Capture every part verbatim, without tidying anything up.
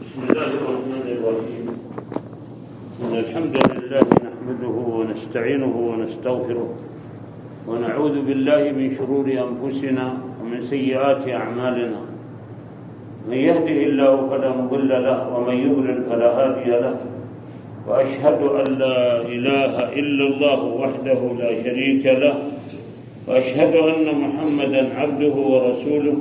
بسم الله الرحمن الرحيم. إن الحمد لله نحمده ونستعينه ونستغفره ونعوذ بالله من شرور أنفسنا ومن سيئات أعمالنا. من يهده الله فلا مضل له ومن يضلل فلا هادي له، وأشهد أن لا إله إلا الله وحده لا شريك له، وأشهد أن محمدًا عبده ورسوله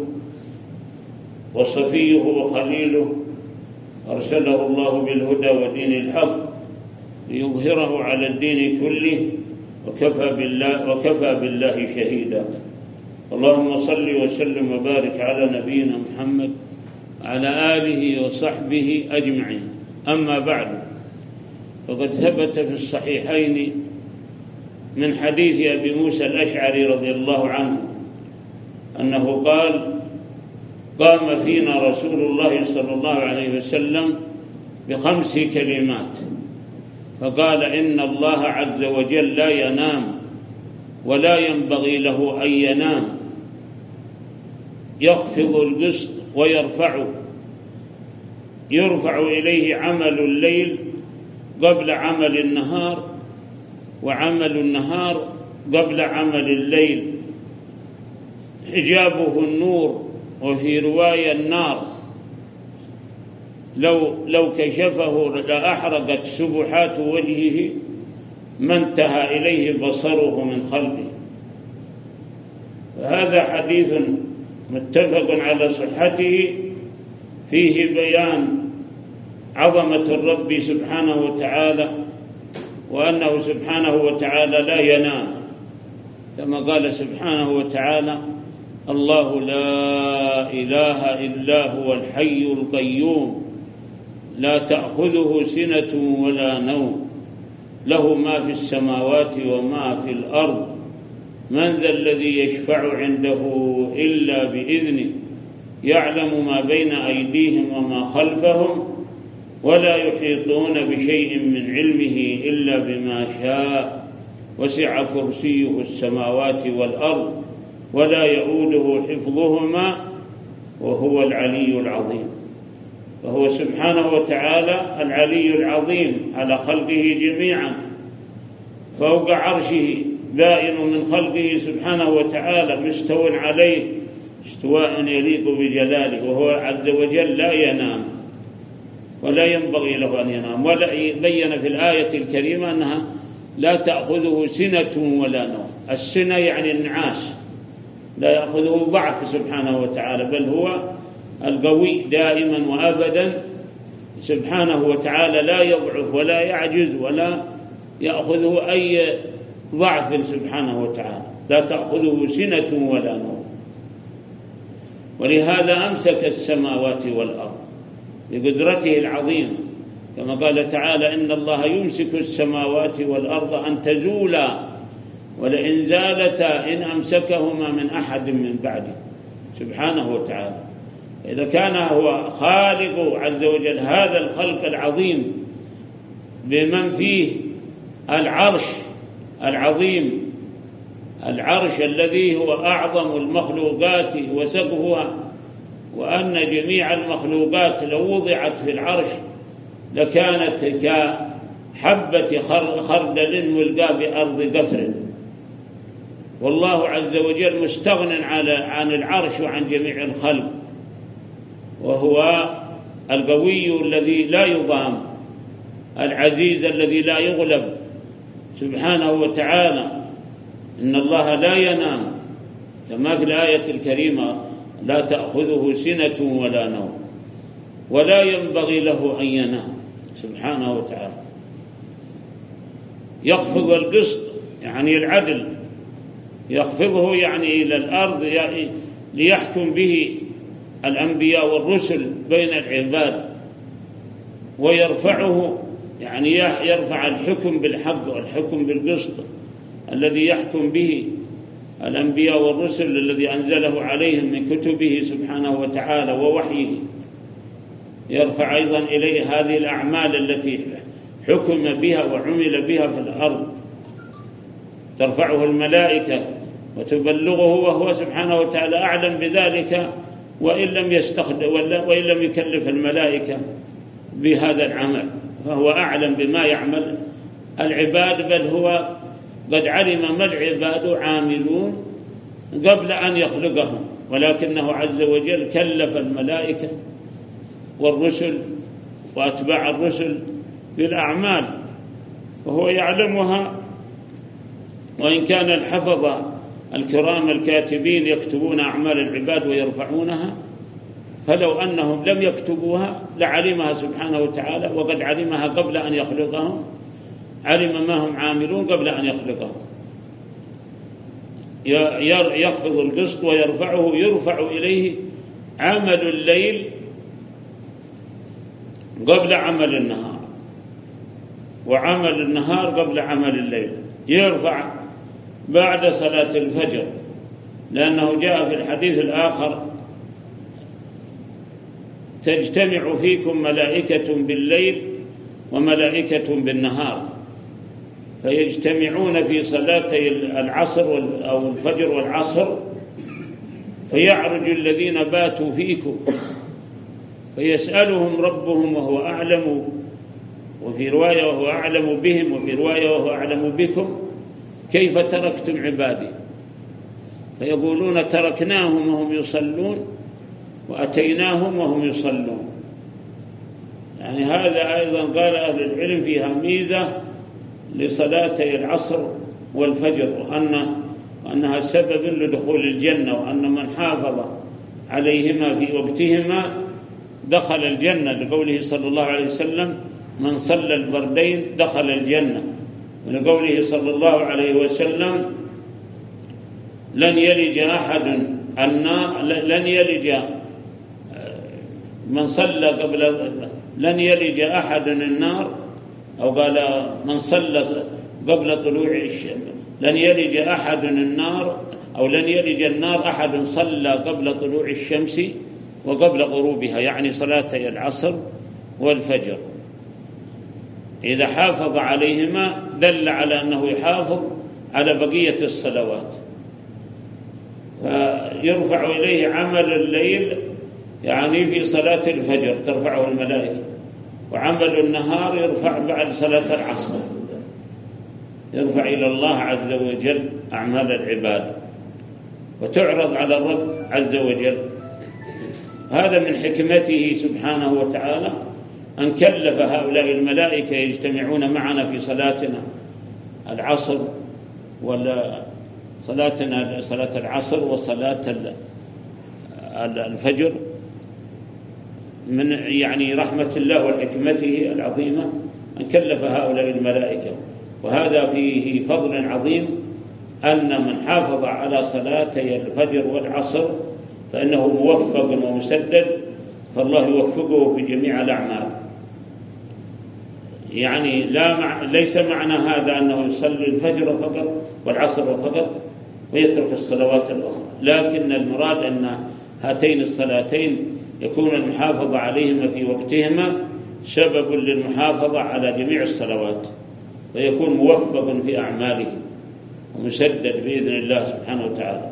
وصفيه وخليله، أرسله الله بالهدى ودين الحق ليظهره على الدين كله، وكفى بالله, وكفى بالله شهيدا. اللهم صل وسلم وبارك على نبينا محمد وعلى آله وصحبه أجمعين. أما بعد، فقد ثبت في الصحيحين من حديث أبي موسى الأشعري رضي الله عنه أنه قال: قام فينا رسول الله صلى الله عليه وسلم بخمس كلمات، فقال: إن الله عز وجل لا ينام ولا ينبغي له أن ينام، يخفض القسط ويرفعه، يرفع إليه عمل الليل قبل عمل النهار، وعمل النهار قبل عمل الليل، حجابه النور، وفي رواية النار، لو, لو كشفه لأحرقت سبحات وجهه ما انتهى إليه بصره من خلقه. هذا حديث متفق على صحته، فيه بيان عظمة الرب سبحانه وتعالى، وأنه سبحانه وتعالى لا ينام، كما قال سبحانه وتعالى: الله لا إله إلا هو الحي القيوم لا تأخذه سنة ولا نوم، له ما في السماوات وما في الأرض، من ذا الذي يشفع عنده إلا بإذنه، يعلم ما بين أيديهم وما خلفهم، ولا يحيطون بشيء من علمه إلا بما شاء، وسع كرسيه السماوات والأرض ولا يؤوده حفظهما وهو العلي العظيم. فهو سبحانه وتعالى العلي العظيم على خلقه جميعا، فوق عرشه، بائن من خلقه سبحانه وتعالى، مستو عليه استواء يليق بجلاله، وهو عز وجل لا ينام ولا ينبغي له أن ينام. ولا بين في الآية الكريمة أنها لا تأخذه سنة ولا نوم. السنة يعني النعاس، لا يأخذه الضعف سبحانه وتعالى، بل هو القوي دائما وأبدا سبحانه وتعالى، لا يضعف ولا يعجز ولا يأخذه أي ضعف سبحانه وتعالى، لا تأخذه سنة ولا نوم. ولهذا أمسك السماوات والأرض بقدرته العظيمة، كما قال تعالى: إن الله يمسك السماوات والأرض أن تزولا ولئن زالتا إن أمسكهما من أحد من بعده، سبحانه وتعالى. إذا كان هو خالق عز وجل هذا الخلق العظيم بمن فيه العرش العظيم، العرش الذي هو أعظم المخلوقات وسقفها، وأن جميع المخلوقات لو وضعت في العرش لكانت كحبة خردل ملقاة بأرض قفر، والله عز وجل مستغن عن العرش وعن جميع الخلق، وهو القوي الذي لا يضام، العزيز الذي لا يغلب سبحانه وتعالى. إن الله لا ينام، كما في الآية الكريمة: لا تأخذه سنة ولا نوم ولا ينبغي له أن ينام، سبحانه وتعالى. يخفض القسط يعني العدل، يخفضه يعني إلى الأرض، يعني ليحكم به الأنبياء والرسل بين العباد، ويرفعه يعني يرفع الحكم بالحق والحكم بالقسط الذي يحكم به الأنبياء والرسل الذي أنزله عليهم من كتبه سبحانه وتعالى ووحيه. يرفع أيضا إليه هذه الأعمال التي حكم بها وعمل بها في الأرض، ترفعه الملائكة وتبلغه، وهو سبحانه وتعالى أعلم بذلك، وإن لم يستخدم وإن لم يكلف الملائكة بهذا العمل، فهو أعلم بما يعمل العباد، بل هو قد علم ما العباد عاملون قبل أن يخلقهم، ولكنه عز وجل كلف الملائكة والرسل وأتباع الرسل بالأعمال وهو يعلمها. وإن كان الحفظة الكرام الكاتبين يكتبون أعمال العباد ويرفعونها، فلو أنهم لم يكتبوها لعلمها سبحانه وتعالى، وقد علمها قبل أن يخلقهم، علم ما هم عاملون قبل أن يخلقهم. يخفض القسط ويرفعه، يرفع إليه عمل الليل قبل عمل النهار، وعمل النهار قبل عمل الليل. يرفع بعد صلاة الفجر، لأنه جاء في الحديث الآخر: تجتمع فيكم ملائكة بالليل وملائكة بالنهار، فيجتمعون في صلاتي العصر أو الفجر والعصر، فيعرج الذين باتوا فيكم فيسألهم ربهم وهو أعلم، وفي رواية وهو أعلم بهم، وفي رواية وهو أعلم بكم، كيف تركتم عبادي؟ فيقولون: تركناهم وهم يصلون وأتيناهم وهم يصلون. يعني هذا أيضا قال أهل العلم فيها ميزة لصلاتي العصر والفجر، وأن وأنها سبب لدخول الجنة، وأن من حافظ عليهما في وقتهما دخل الجنة، لقوله صلى الله عليه وسلم: من صلى البردين دخل الجنة، ولقوله صلى الله عليه وسلم: لن يلج أحد النار لن يلج من صلى قبل لن يلج أحد النار، أو قال من صلى قبل طلوع الشمس لن يلج أحد النار، أو لن يلج النار أحد صلى قبل طلوع الشمس وقبل غروبها، يعني صلاتي العصر والفجر. إذا حافظ عليهما دل على أنه يحافظ على بقية الصلوات، فيرفع إليه عمل الليل، يعني في صلاة الفجر ترفعه الملائكة، وعمل النهار يرفع بعد صلاة العصر، يرفع إلى الله عز وجل أعمال العباد وتعرض على الرب عز وجل. هذا من حكمته سبحانه وتعالى أن كلف هؤلاء الملائكة يجتمعون معنا في صلاتنا العصر، ولا صلاتنا صلاة العصر وصلاة الفجر، من يعني رحمة الله وحكمته العظيمة أن كلف هؤلاء الملائكة. وهذا فيه فضل عظيم، أن من حافظ على صلاتي الفجر والعصر فإنه موفق ومسدد، فالله يوفقه في جميع الأعمال. يعني لا مع... ليس معنى هذا أنه يصلي الفجر فقط والعصر فقط ويترك الصلوات الأخرى، لكن المراد أن هاتين الصلاتين يكون المحافظة عليهما في وقتهما سبب للمحافظة على جميع الصلوات، ويكون موفق في أعماله ومسدد بإذن الله سبحانه وتعالى.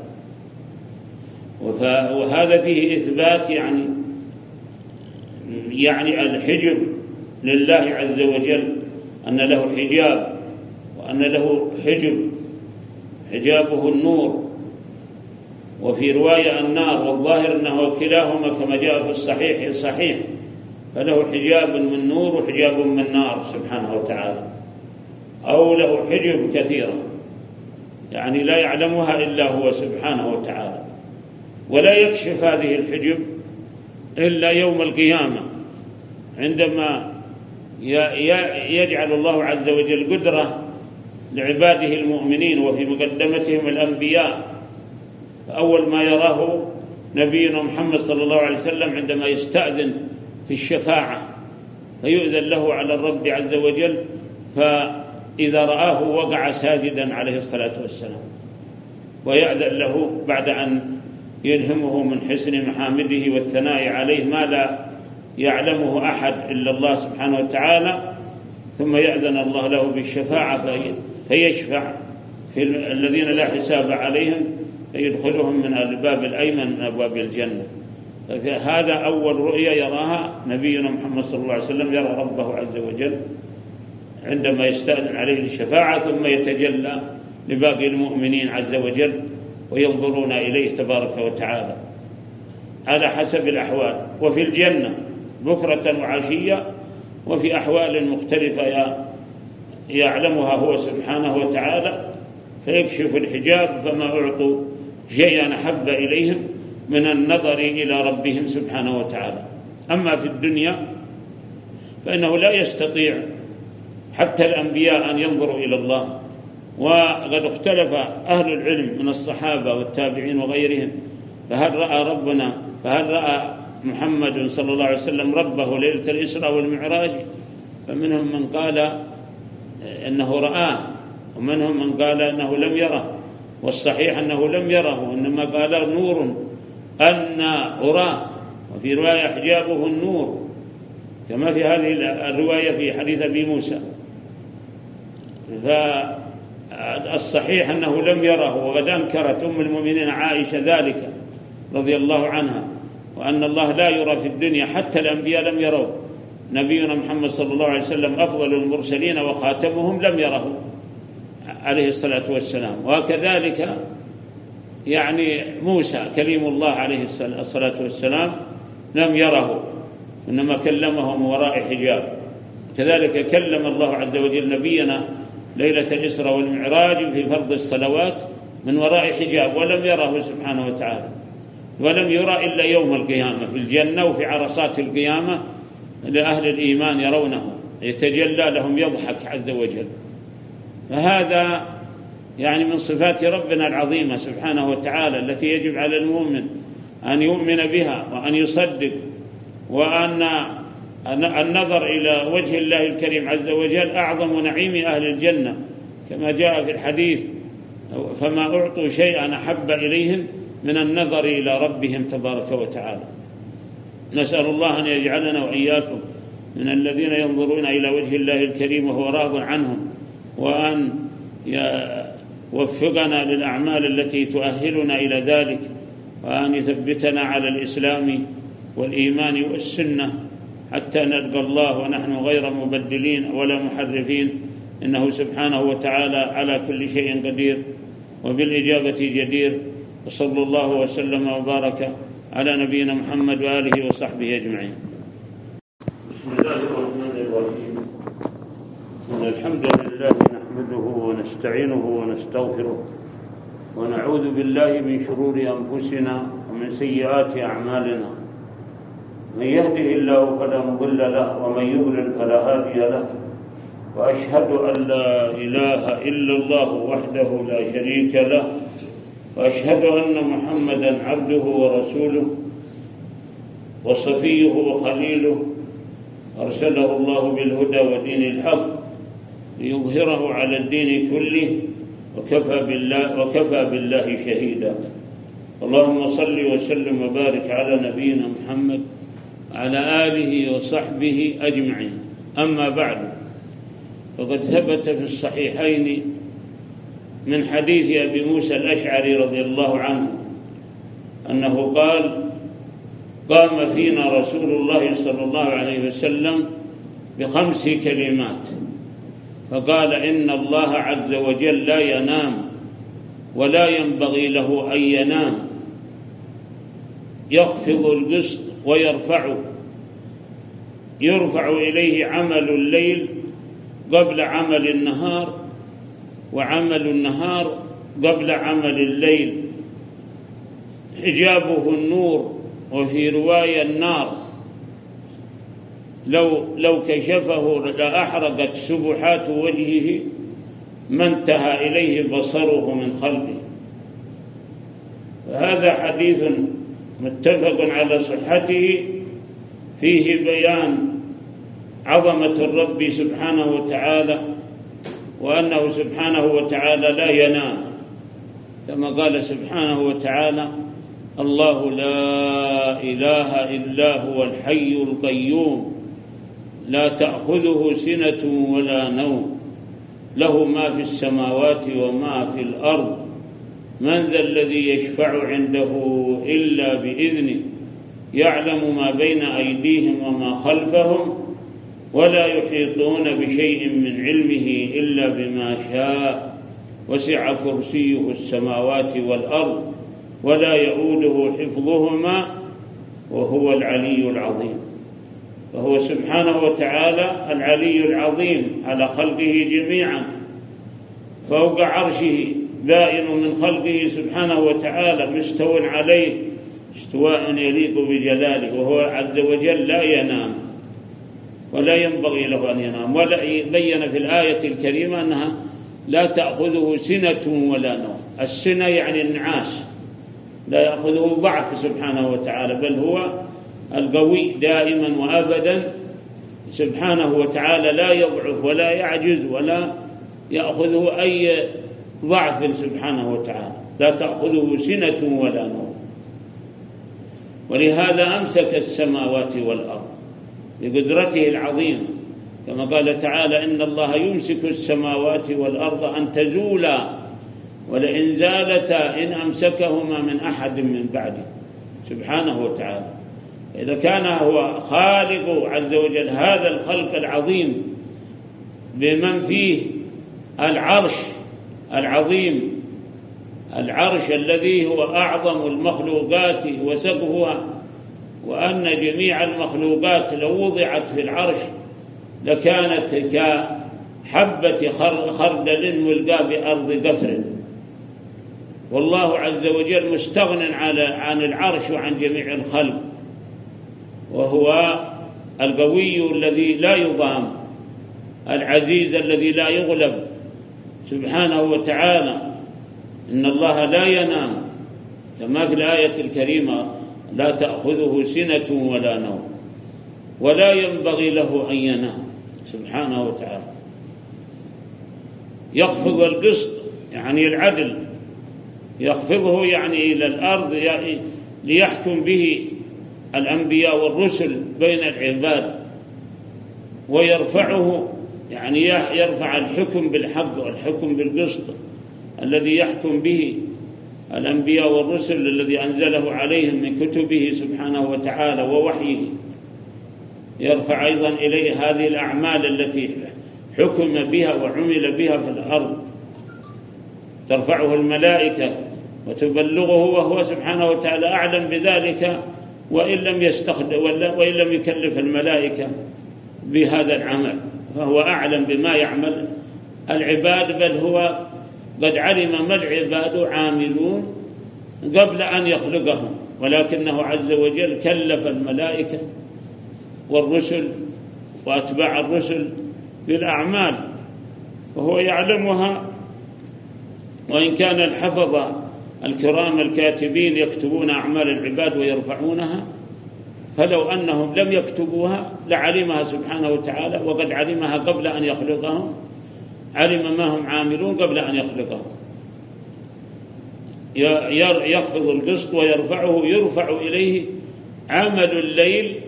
وهذا فيه إثبات يعني يعني الحجب لله عز وجل، أن له حجاب، وأن له حجب حجابه النور، وفي رواية النار، والظاهر أنه كلاهما كما جاء في الصحيح الصحيح، فله حجاب من نور وحجاب من نار سبحانه وتعالى، أو له حجب كثيرة يعني لا يعلمها إلا هو سبحانه وتعالى، ولا يكشف هذه الحجب إلا يوم القيامة، عندما يجعل الله عز وجل قدرة لعباده المؤمنين، وفي مقدمتهم الأنبياء. فأول ما يراه نبينا محمد صلى الله عليه وسلم عندما يستأذن في الشفاعة فيؤذن له على الرب عز وجل، فإذا رآه وقع ساجدا عليه الصلاة والسلام، ويأذن له بعد أن يلهمه من حسن محامده والثناء عليه ما لا يعلمه أحد إلا الله سبحانه وتعالى، ثم يأذن الله له بالشفاعة فيشفع في الذين لا حساب عليهم، فيدخلهم من الباب الأيمن من أبواب الجنة. هذا أول رؤية يراها نبينا محمد صلى الله عليه وسلم، يرى ربه عز وجل عندما يستأذن عليه الشفاعة، ثم يتجلى لباقي المؤمنين عز وجل وينظرون إليه تبارك وتعالى على حسب الأحوال. وفي الجنة بكرة وعشية، وفي أحوال مختلفة يعلمها هو سبحانه وتعالى، فيكشف الحجاب فما أعطوا شيئا أحب إليهم من النظر إلى ربهم سبحانه وتعالى. أما في الدنيا فإنه لا يستطيع حتى الأنبياء أن ينظروا إلى الله، وقد اختلف أهل العلم من الصحابة والتابعين وغيرهم، فهل رأى ربنا فهل رأى محمد صلى الله عليه وسلم ربه ليلة الإسراء والمعراج؟ فمنهم من قال إنه رآه، ومنهم من قال إنه لم يره، والصحيح أنه لم يره، إنما قال نور أن أراه، وفي رواية حجابه النور، كما في هذه الرواية في حديث أبي موسى. فالصحيح أنه لم يره، وقد أنكرت أم المؤمنين عائشة ذلك رضي الله عنها، وأن الله لا يرى في الدنيا، حتى الأنبياء لم يروا. نبينا محمد صلى الله عليه وسلم أفضل المرسلين وخاتمهم لم يره عليه الصلاة والسلام، وكذلك يعني موسى كليم الله عليه الصلاة والسلام لم يره، إنما كلمه من وراء حجاب. كذلك كلم الله عز وجل نبينا ليلة الإسراء والمعراج في فرض الصلوات من وراء حجاب، ولم يره سبحانه وتعالى، ولم يرى إلا يوم القيامة في الجنة، وفي عرصات القيامة لأهل الإيمان يرونه، يتجلى لهم، يضحك عز وجل. فهذا يعني من صفات ربنا العظيمة سبحانه وتعالى التي يجب على المؤمن أن يؤمن بها وأن يصدق، وأن النظر إلى وجه الله الكريم عز وجل أعظم نعيم أهل الجنة، كما جاء في الحديث: فما أعطوا شيئا أحب إليهم من النظر إلى ربهم تبارك وتعالى. نسأل الله أن يجعلنا وإياكم من الذين ينظرون إلى وجه الله الكريم وهو راض عنهم، وأن يوفقنا للأعمال التي تؤهلنا إلى ذلك، وأن يثبتنا على الإسلام والإيمان والسنة حتى نلقى الله ونحن غير مبدلين ولا محرفين، إنه سبحانه وتعالى على كل شيء قدير وبالإجابة جدير. وصلى الله وسلم وبارك على نبينا محمد وآله وصحبه أجمعين. بسم الله الرحمن الرحيم. إن الحمد لله نحمده ونستعينه ونستغفره، ونعوذ بالله من شرور أنفسنا ومن سيئات أعمالنا. من يهده الله فلا مضل له، ومن يضلل فلا هادي له، وأشهد أن لا إله إلا الله وحده لا شريك له، وأشهد أن محمدًا عبده ورسوله وصفيه وخليله، أرسله الله بالهدى ودين الحق ليظهره على الدين كله، وكفى بالله وكفى بالله شهيدا. اللهم صل وسلم وبارك على نبينا محمد وعلى آله وصحبه أجمعين. أما بعد، فقد ثبت في الصحيحين من حديث أبي موسى الأشعري رضي الله عنه أنه قال: قام فينا رسول الله صلى الله عليه وسلم بخمس كلمات، فقال: إن الله عز وجل لا ينام ولا ينبغي له أن ينام، يخفض القسط ويرفعه، يرفع إليه عمل الليل قبل عمل النهار، وعمل النهار قبل عمل الليل، حجابه النور، وفي رواية النار، لو لو كشفه لأحرقت سبحات وجهه ما انتهى إليه بصره من خلقه. هذا حديث متفق على صحته، فيه بيان عظمة الرب سبحانه وتعالى، وأنه سبحانه وتعالى لا ينام، كما قال سبحانه وتعالى: الله لا إله إلا هو الحي القيوم لا تأخذه سنة ولا نوم، له ما في السماوات وما في الأرض، من ذا الذي يشفع عنده إلا بإذنه، يعلم ما بين أيديهم وما خلفهم ولا يحيطون بشيء من علمه إلا بما شاء وسع كرسيه السماوات والأرض ولا يؤوده حفظهما وهو العلي العظيم. فهو سبحانه وتعالى العلي العظيم على خلقه جميعا، فوق عرشه بائن من خلقه سبحانه وتعالى، مستو عليه استواء يليق بجلاله، وهو عز وجل لا ينام ولا ينبغي له أن ينام. ولا بين في الآية الكريمة أنها لا تأخذه سنة ولا نوم. السنة يعني النعاس، لا يأخذه الضعف سبحانه وتعالى، بل هو القوي دائما وأبدا سبحانه وتعالى، لا يضعف ولا يعجز ولا يأخذه أي ضعف سبحانه وتعالى، لا تأخذه سنة ولا نوم. ولهذا أمسك السماوات والأرض بقدرته العظيمة، كما قال تعالى: إن الله يمسك السماوات والأرض أن تزولا ولئن زالتا إن أمسكهما من أحد من بعده سبحانه وتعالى. إذا كان هو خالق عز وجل هذا الخلق العظيم بمن فيه العرش العظيم، العرش الذي هو أعظم المخلوقات وسقفها، وأن جميع المخلوقات لو وضعت في العرش لكانت كحبة خردل ملقاة بأرض قفر، والله عز وجل مستغن عن العرش وعن جميع الخلق، وهو القوي الذي لا يضام، العزيز الذي لا يغلب سبحانه وتعالى. إن الله لا ينام، كما في الآية الكريمة: لا تأخذه سنة ولا نوم ولا ينبغي له أن ينام سبحانه وتعالى. يخفض القسط يعني العدل، يخفضه يعني إلى الأرض ليحكم به الأنبياء والرسل بين العباد، ويرفعه يعني يرفع الحكم بالحق والحكم بالقسط الذي يحكم به الأنبياء والرسل الذي أنزله عليهم من كتبه سبحانه وتعالى ووحيه. يرفع أيضا إليه هذه الأعمال التي حكم بها وعمل بها في الأرض، ترفعه الملائكة وتبلغه، وهو سبحانه وتعالى أعلم بذلك، وإن لم يستخدم وإن لم يكلف الملائكة بهذا العمل، فهو أعلم بما يعمل العباد، بل هو قد علم ما العباد عاملون قبل أن يخلقهم، ولكنه عز وجل كلف الملائكة والرسل وأتباع الرسل بالأعمال، وهو يعلمها. وإن كان الحفظة الكرام الكاتبين يكتبون أعمال العباد ويرفعونها، فلو أنهم لم يكتبوها لعلمها سبحانه وتعالى، وقد علمها قبل أن يخلقهم، علم ما هم عاملون قبل أن يخلقهم. يخفض القسط ويرفعه، يرفع إليه عمل الليل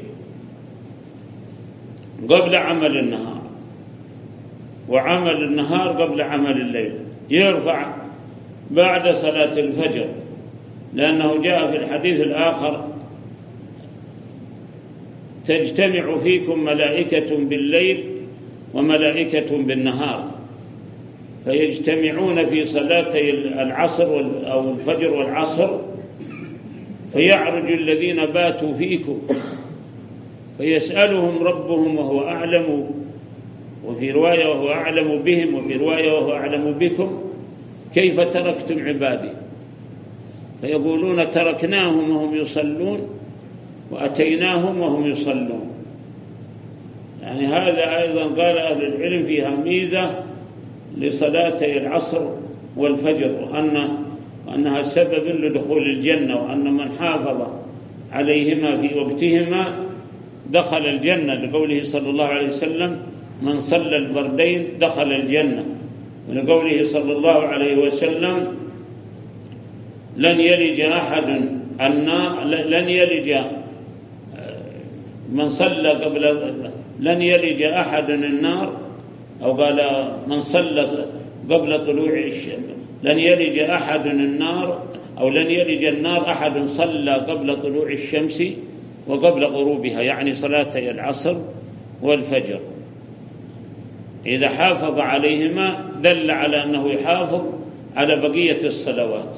قبل عمل النهار، وعمل النهار قبل عمل الليل. يرفع بعد صلاة الفجر، لأنه جاء في الحديث الآخر: تجتمع فيكم ملائكة بالليل وملائكة بالنهار، فيجتمعون في صلاتي العصر أو الفجر والعصر، فيعرج الذين باتوا فيكم فيسألهم ربهم وهو أعلم، وفي رواية وهو أعلم بهم، وفي رواية وهو أعلم بكم، كيف تركتم عبادي؟ فيقولون: تركناهم وهم يصلون وأتيناهم وهم يصلون. يعني هذا أيضا قال أهل العلم فيها ميزة لصلاتي العصر والفجر، وأن وأنها سبب لدخول الجنة، وأن من حافظ عليهما في وقتهما دخل الجنة، لقوله صلى الله عليه وسلم: من صلى البردين دخل الجنة، ولقوله صلى الله عليه وسلم: لن يلج أحد النار لن يلج من صلى قبل لن يلج أحد النار، أو قال من صلى قبل طلوع الشمس لن يلج أحد النار، أو لن يلج النار أحد صلى قبل طلوع الشمس وقبل غروبها، يعني صلاتي العصر والفجر. إذا حافظ عليهما دل على أنه يحافظ على بقية الصلوات،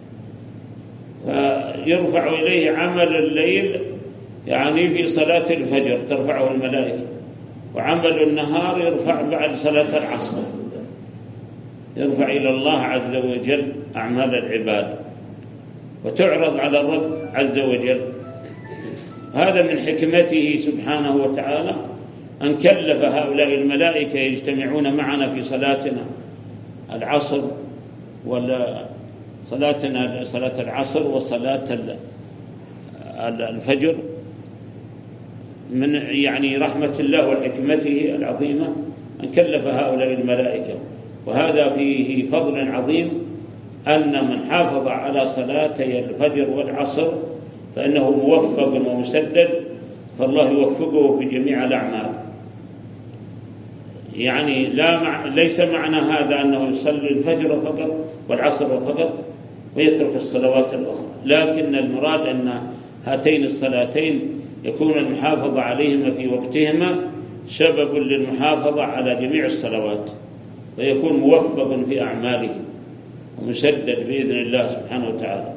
فيرفع إليه عمل الليل يعني في صلاة الفجر ترفعه الملائكة، وعمل النهار يرفع بعد صلاة العصر، يرفع إلى الله عز وجل أعمال العباد وتعرض على الرب عز وجل. هذا من حكمته سبحانه وتعالى أن كلف هؤلاء الملائكة يجتمعون معنا في صلاتنا العصر ولا صلاتنا صلاة العصر وصلاة الفجر، من يعني رحمة الله وحكمته العظيمة أن كلف هؤلاء الملائكة. وهذا فيه فضل عظيم أن من حافظ على صلاتي الفجر والعصر فإنه موفق ومسدد، فالله يوفقه في جميع الأعمال. يعني لا مع... ليس معنى هذا أنه يصلي الفجر فقط والعصر فقط ويترك الصلوات الأخرى، لكن المراد أن هاتين الصلاتين يكون المحافظة عليهما في وقتهما سبب للمحافظة على جميع الصلوات، ويكون موفق في أعماله ومسدد بإذن الله سبحانه وتعالى.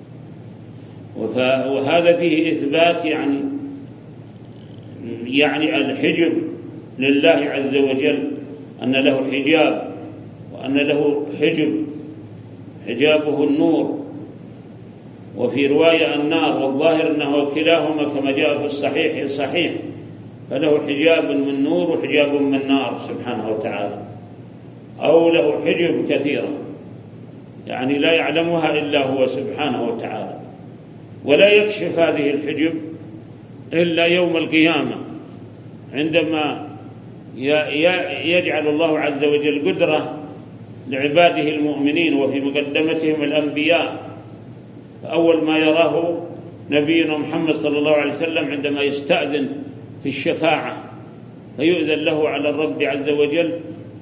وهذا فيه إثبات يعني يعني الحجب لله عز وجل، أن له حجاب وأن له حجب حجابه النور، وفي رواية النار، والظاهر أنه كلاهما كما جاء في الصحيح صحيح، فله حجاب من نور وحجاب من نار سبحانه وتعالى، أو له حجب كثيرة يعني لا يعلمها إلا هو سبحانه وتعالى، ولا يكشف هذه الحجب إلا يوم القيامة عندما يجعل الله عز وجل قدرة لعباده المؤمنين وفي مقدمتهم الأنبياء. فأول ما يراه نبينا محمد صلى الله عليه وسلم عندما يستأذن في الشفاعة فيؤذن له على الرب عز وجل،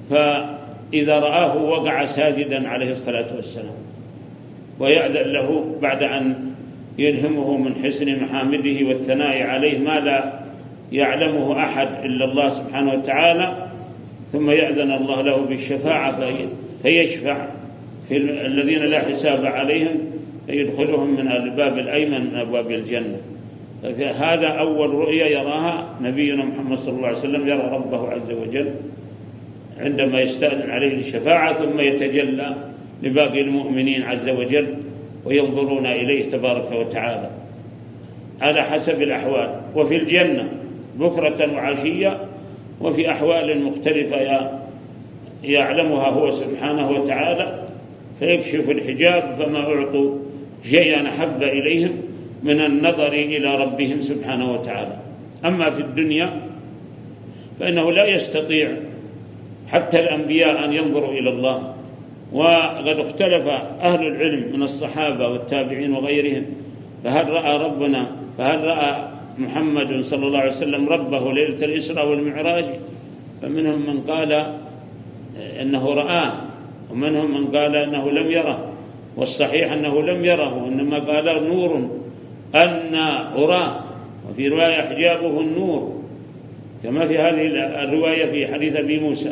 فإذا رآه وقع ساجدا عليه الصلاة والسلام، ويأذن له بعد أن يلهمه من حسن محامده والثناء عليه ما لا يعلمه أحد إلا الله سبحانه وتعالى، ثم يأذن الله له بالشفاعة فيشفع في الذين لا حساب عليهم فيدخلهم من الباب الأيمن من أبواب الجنة. فهذا أول رؤية يراها نبينا محمد صلى الله عليه وسلم، يرى ربه عز وجل عندما يستأذن عليه الشفاعة، ثم يتجلى لباقي المؤمنين عز وجل وينظرون إليه تبارك وتعالى على حسب الأحوال. وفي الجنة بكرة وعشية، وفي أحوال مختلفة يعلمها هو سبحانه وتعالى، فيكشف الحجاب فما أعطوا شيئا أحب إليهم من النظر إلى ربهم سبحانه وتعالى. أما في الدنيا فإنه لا يستطيع حتى الأنبياء أن ينظروا إلى الله، وقد اختلف أهل العلم من الصحابة والتابعين وغيرهم، فهل رأى ربنا فهل رأى محمد صلى الله عليه وسلم ربه ليلة الإسراء والمعراج؟ فمنهم من قال إنه رآه، ومنهم من قال أنه لم يره، والصحيح أنه لم يره، إنما قال نور أن أراه، وفي رواية حجابه النور كما في هذه الرواية في حديث أبي موسى.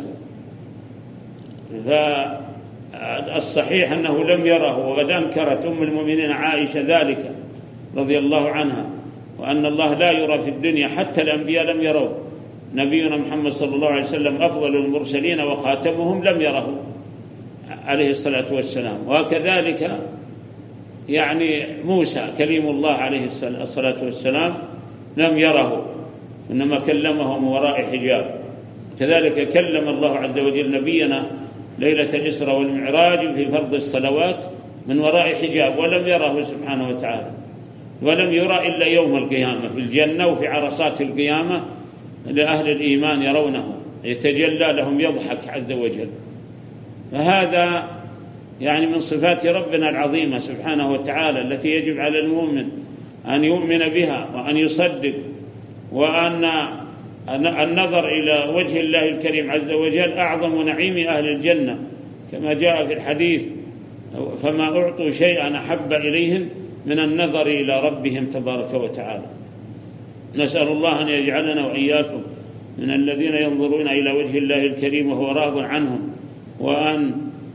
فالصحيح أنه لم يره، وقد أنكرت أم المؤمنين عائشة ذلك رضي الله عنها، وأن الله لا يرى في الدنيا، حتى الأنبياء لم يروا. نبينا محمد صلى الله عليه وسلم أفضل المرسلين وخاتمهم لم يره عليه الصلاة والسلام، وكذلك يعني موسى كليم الله عليه الصلاة والسلام لم يره، إنما كلمه من وراء حجاب. كذلك كلم الله عز وجل نبينا ليلة الإسراء والمعراج في فرض الصلوات من وراء حجاب، ولم يره سبحانه وتعالى، ولم يرى إلا يوم القيامة في الجنة وفي عرصات القيامة لأهل الإيمان يرونه، يتجلى لهم، يضحك عز وجل. فهذا يعني من صفات ربنا العظيمة سبحانه وتعالى التي يجب على المؤمن أن يؤمن بها وأن يصدق، وأن النظر إلى وجه الله الكريم عز وجل أعظم نعيم أهل الجنة، كما جاء في الحديث: فما أعطوا شيئا أحب إليهم من النظر إلى ربهم تبارك وتعالى. نسأل الله أن يجعلنا وإياكم من الذين ينظرون إلى وجه الله الكريم وهو راض عنهم، وأن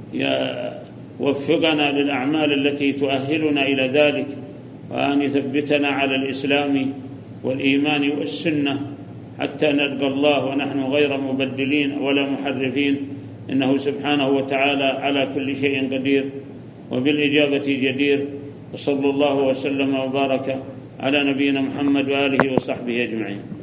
يوفقنا للأعمال التي تؤهلنا إلى ذلك، وأن يثبتنا على الإسلام والإيمان والسنة حتى نلقى الله ونحن غير مبدلين ولا محرفين، إنه سبحانه وتعالى على كل شيء قدير وبالإجابة جدير. وصلى الله وسلم وبارك على نبينا محمد وآله وصحبه أجمعين.